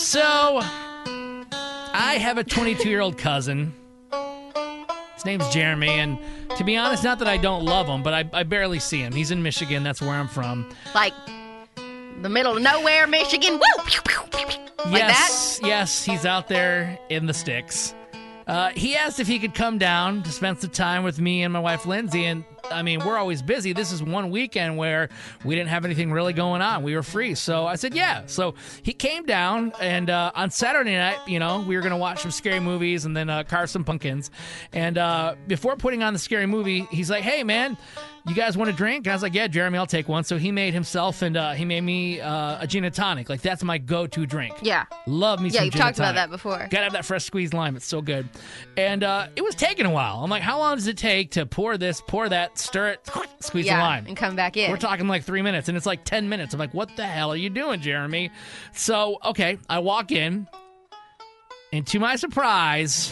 So, I have a 22-year-old cousin. His name's Jeremy, and to be honest, not that I don't love him, but I barely see him. He's in Michigan. That's where I'm from. Like the middle of nowhere, Michigan. Woo! Like Yes, yes, he's out there in the sticks. He asked if he could come down to spend some time with me and my wife, Lindsay, and I mean, we're always busy. This is one weekend where we didn't have anything really going on. We were free. So I said, yeah. So he came down, and on Saturday night, we were going to watch some scary movies and then carve some pumpkins. And before putting on the scary movie, he's like, hey, man, you guys want a drink? And I was like, yeah, Jeremy, I'll take one. So he made himself, and he made me a gin and tonic. Like, that's my go-to drink. Yeah. Love me some Yeah, you've gin and talked about tonic. that before. Gotta have that fresh squeezed lime. It's so good. And it was taking a while. I'm like, how long does it take to pour this, pour that, stir it, squeeze the lime? And come back in. We're talking like 3 minutes, and it's like 10 minutes. I'm like, what the hell are you doing, Jeremy? So, okay, I walk in, and to my surprise,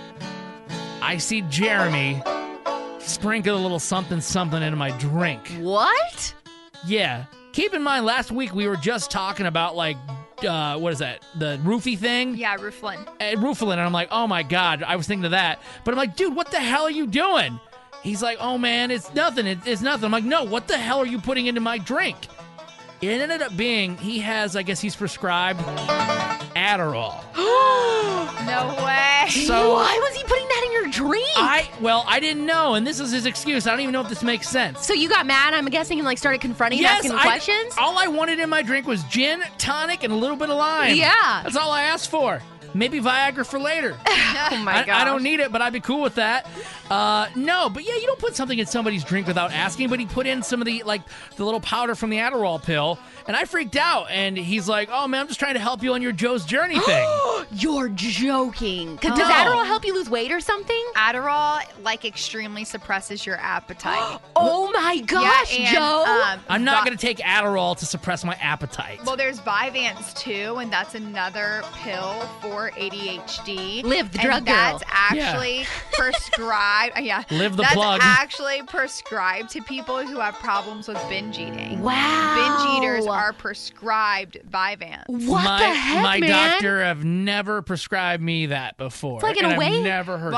I see Jeremy sprinkle a little something into my drink. What? Yeah. Keep in mind, last week we were just talking about, like, what is that? The roofie thing? Yeah, Rooflin. Rooflin, and I'm like, oh my God, I was thinking of that. But I'm like, dude, what the hell are you doing? He's like, oh man, it's nothing. It's nothing. I'm like, no, what the hell are you putting into my drink? It ended up being, I guess he's prescribed Adderall. No way. So Why was he putting that in your drink? I didn't know, and this is his excuse. I don't even know if this makes sense. So you got mad, I'm guessing, and started confronting and asking questions? All I wanted in my drink was gin, tonic, and a little bit of lime. Yeah. That's all I asked for. Maybe Viagra for later. Oh my God. I don't need it, but I'd be cool with that. No, but yeah, you don't put something in somebody's drink without asking. But he put in some of the little powder from the Adderall pill, and I freaked out. And he's like, "Oh man, I'm just trying to help you on your Joe's Journey thing." You're joking. Does Adderall help you lose weight or something? Adderall extremely suppresses your appetite. Oh my gosh, yeah, and, Joe. I'm not going to take Adderall to suppress my appetite. Well, there's Vyvanse too, and that's another pill for ADHD. Live the drug and that's girl. actually prescribed. Yeah, Live the that's plug. actually prescribed to people who have problems with binge eating. Wow. Binge eaters are prescribed Vyvanse. What the heck, my man? doctor have never prescribed me that before. It's like in and a way- I've never heard Well,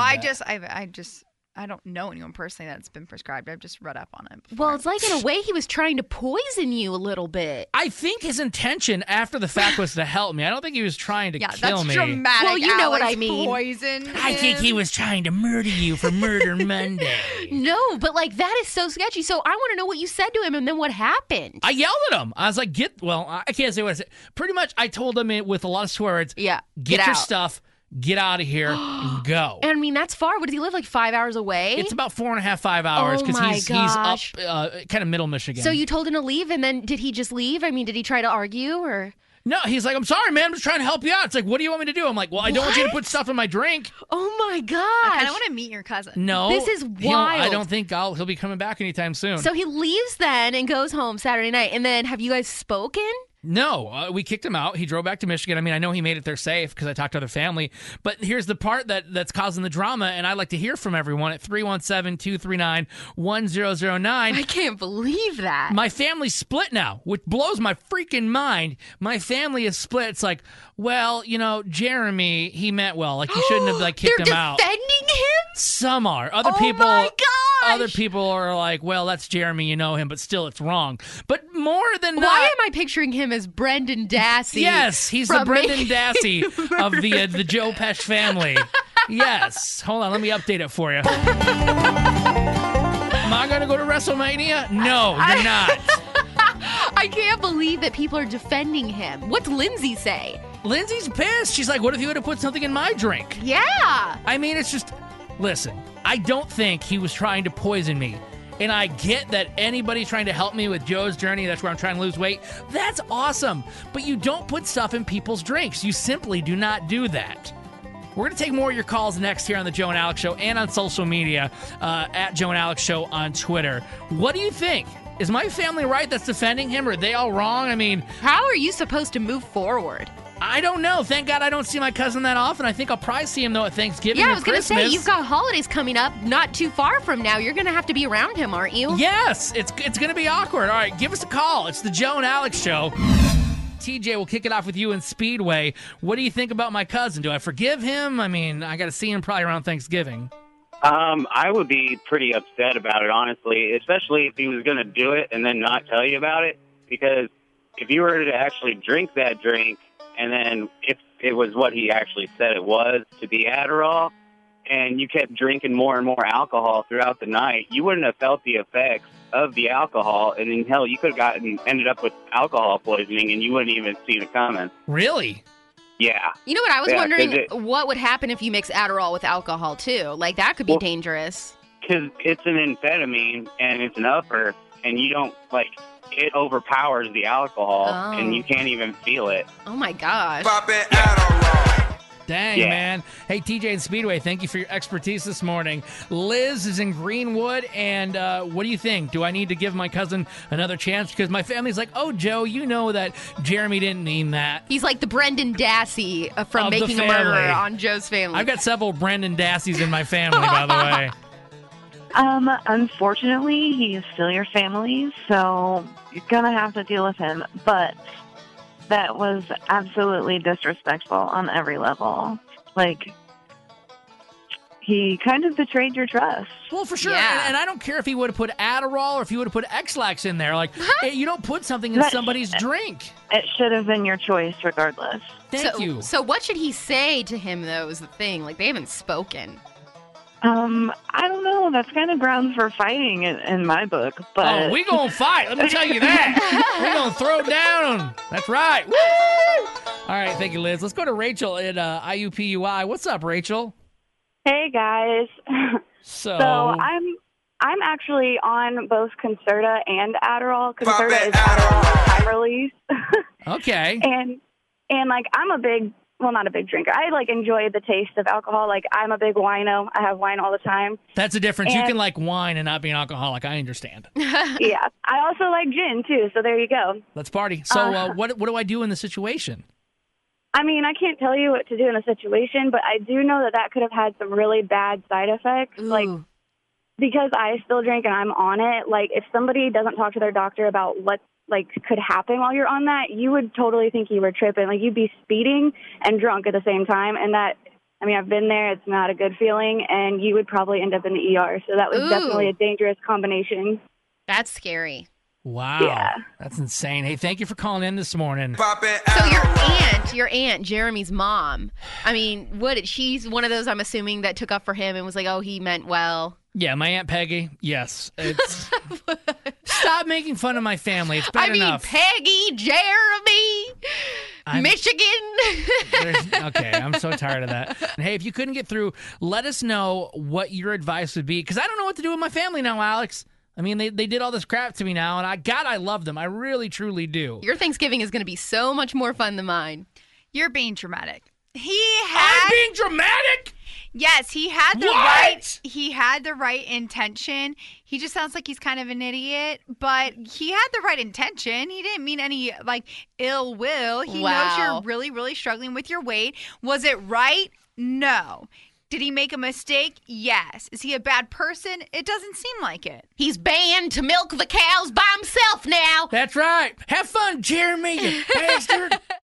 that. I don't know anyone personally that's been prescribed. I've just read up on it before. Well, it's like in a way he was trying to poison you a little bit. I think his intention after the fact was to help me. I don't think he was trying to kill that's me. dramatic. Well, you know what Alex. I mean. Poison. I think he was trying to murder you for Murder Monday. No, but that is so sketchy. So I want to know what you said to him and then what happened. I yelled at him. I was like, I can't say what I said. Pretty much, I told him with a lot of swear words, Yeah, get your out. stuff, get out of here, and go. And I mean, that's far. What, does he live 5 hours away? It's about 4.5, 5 hours Oh because my he's gosh. up kind of middle Michigan. So you told him to leave, and then did he just leave? I mean, did he try to argue or? No, he's like, I'm sorry, man. I'm just trying to help you out. It's like, what do you want me to do? I'm like, well, I don't want you to put stuff in my drink. Oh my gosh! I kind of want to meet your cousin. No. This is I wild. don't think he'll be coming back anytime soon. So he leaves then and goes home Saturday night, and then have you guys spoken? No, we kicked him out. He drove back to Michigan. I mean, I know he made it there safe because I talked to other family. But here's the part that's causing the drama, and I'd like to hear from everyone at 317-239-1009. I can't believe that. My family's split now, which blows my freaking mind. My family is split. It's like, well, Jeremy, he meant well. Like, you shouldn't have kicked him out. They're defending him? Some are. Other Oh people. my gosh! Other people are like, well, that's Jeremy, you know him, but still, it's wrong. But more than Why that, am I picturing him as Brendan Dassey? yes, he's the from Brendan Making Dassey of the Joe Pesci family. Yes. Hold on, let me update it for you. Am I going to go to WrestleMania? No, you're not. I can't believe that people are defending him. What's Lindsay say? Lindsay's pissed. She's like, what if you would have put something in my drink? Yeah. I mean, it's just, listen, I don't think he was trying to poison me. And I get that anybody trying to help me with Joe's Journey, that's where I'm trying to lose weight, that's awesome. But you don't put stuff in people's drinks. You simply do not do that. We're going to take more of your calls next here on the Joe and Alex Show and on social media at Joe and Alex Show on Twitter. What do you think? Is my family right that's defending him, or are they all wrong? I mean, How are you supposed to move forward? I don't know. Thank God I don't see my cousin that often. I think I'll probably see him, though, at Thanksgiving Yeah, or I was going to Christmas. say, you've got holidays coming up not too far from now. You're going to have to be around him, aren't you? Yes, it's going to be awkward. All right, give us a call. It's the Joe and Alex Show. TJ, we'll kick it off with you in Speedway. What do you think about my cousin? Do I forgive him? I mean, I got to see him probably around Thanksgiving. I would be pretty upset about it, honestly, especially if he was going to do it and then not tell you about it. Because if you were to actually drink that drink, and then if it was what he actually said it was, to be Adderall, and you kept drinking more and more alcohol throughout the night, you wouldn't have felt the effects of the alcohol, and then, hell, you could have ended up with alcohol poisoning, and you wouldn't even seen it coming. Really? Yeah. You know what? I was wondering what would happen if you mix Adderall with alcohol, too. Like, that could be dangerous. Because it's an amphetamine, and it's an upper, and you don't, it overpowers the alcohol, and you can't even feel it. Oh, my gosh. Dang, man. Hey, TJ and Speedway, thank you for your expertise this morning. Liz is in Greenwood, and what do you think? Do I need to give my cousin another chance? Because my family's like, oh, Joe, you know that Jeremy didn't mean that. He's like the Brendan Dassey from Of Making the a Murderer family. on Joe's Family. I've got several Brendan Dasseys in my family, by the way. Unfortunately, he is still your family, so you're going to have to deal with him. But that was absolutely disrespectful on every level. Like, he kind of betrayed your trust. Well, for sure. Yeah. And I don't care if he would have put Adderall or if he would have put X-Lax in there. Like, you don't put something in somebody's drink. It should have been your choice regardless. Thank you. So what should he say to him, though, is the thing. Like, they haven't spoken. I don't know. That's kind of grounds for fighting in my book. But Oh, we gonna fight. Let me tell you that. We gonna throw down. That's right. Woo! All right, thank you, Liz. Let's go to Rachel at IUPUI. What's up, Rachel? Hey guys. So I'm actually on both Concerta and Adderall. Concerta is Adderall time release. Okay. and like I'm not a big drinker. I enjoy the taste of alcohol. Like I'm a big wino. I have wine all the time. That's the difference. You And- can like wine and not be an alcoholic. I understand. Yeah. I also like gin too. So there you go. Let's party. So what do I do in the situation? I mean, I can't tell you what to do in a situation, but I do know that could have had some really bad side effects. Ooh. Because I still drink and I'm on it, if somebody doesn't talk to their doctor about what could happen while you're on that, you would totally think you were tripping. You'd be speeding and drunk at the same time, and I've been there. It's not a good feeling, and you would probably end up in the ER. So that was Ooh. definitely a dangerous combination. That's scary. Wow. Yeah. That's insane. Hey, thank you for calling in this morning. So your aunt, Jeremy's mom, I mean, she's one of those, I'm assuming, that took up for him and was like, oh, he meant well. Yeah, my Aunt Peggy. Yes. It's Stop making fun of my family. It's bad enough. Peggy, Jeremy, Michigan. Okay, I'm so tired of that. And hey, if you couldn't get through, let us know what your advice would be, because I don't know what to do with my family now, Alex. I mean, they did all this crap to me now, and I love them. I really, truly do. Your Thanksgiving is going to be so much more fun than mine. You're being dramatic. I'm being dramatic? Yes, he had the What? he had the right intention. He just sounds like he's kind of an idiot, but he had the right intention. He didn't mean any ill will. He knows you're really, really struggling with your weight. Was it right? No. Did he make a mistake? Yes. Is he a bad person? It doesn't seem like it. He's banned to milk the cows by himself now. That's right. Have fun, Jeremy, you bastard.